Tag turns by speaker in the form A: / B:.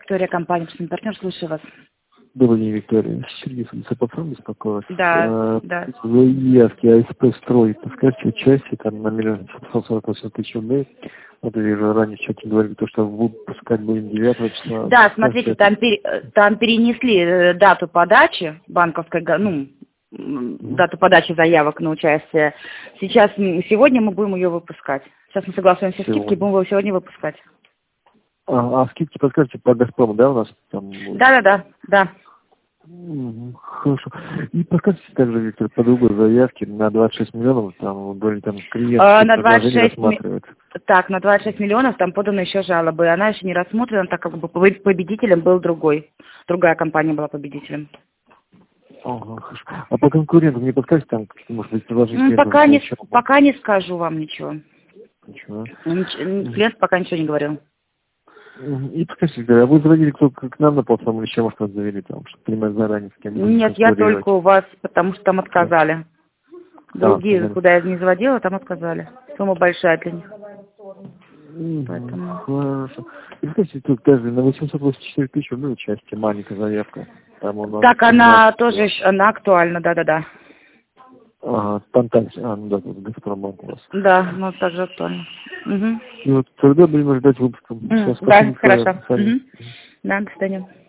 A: Виктория, компания «Общественный партнер», слушаю вас.
B: Добрый день, Виктория. Сергей Сапофон беспокоит.
A: Да, да.
B: Заявки АСП «Строй», подскажите, участие там на 1 тысяч рублей. Вот я вижу, ранее в чате говорили, то, что выпускать будем 9 числа.
A: Да, смотрите, там перенесли дату подачи банковской, дату подачи заявок на участие. Сегодня мы будем ее выпускать. Сейчас мы согласуем все скидки, будем его сегодня выпускать.
B: А скидки, подскажите, по «Газпрому», да, у нас там?
A: Да.
B: Хорошо. И подскажите также, Виктор, по другой заявке на 26 миллионов, там были клиенты
A: на 26
B: рассматривают.
A: Так, на 26 миллионов там поданы еще жалобы. Она еще не рассмотрена, так как бы победителем был другая компания была победителем.
B: Ага, хорошо. А по конкурентам не подскажете, там, может быть, предложить?
A: Пока не скажу вам ничего.
B: Ничего.
A: Клиент пока ничего не говорил.
B: И подскажите, а вы заводили кто-то к нам на платформу или еще, может, нас завели там, чтобы понимать заранее, с кем?
A: Нет, я только у вас, потому что там отказали. Другие, куда я не заводила, там отказали. Сумма большая для них. Поэтому...
B: Хорошо. И скажите, тут даже на 884 тысячи рублей участие, маленькая заявка. Там у нас
A: так, она тоже, она актуальна, да.
B: Ага, там также, тут Газпромбанк у вас.
A: Да, но также актуально.
B: И вот тогда будем ждать выпуска.
A: Да, хорошо. Да, до свидания.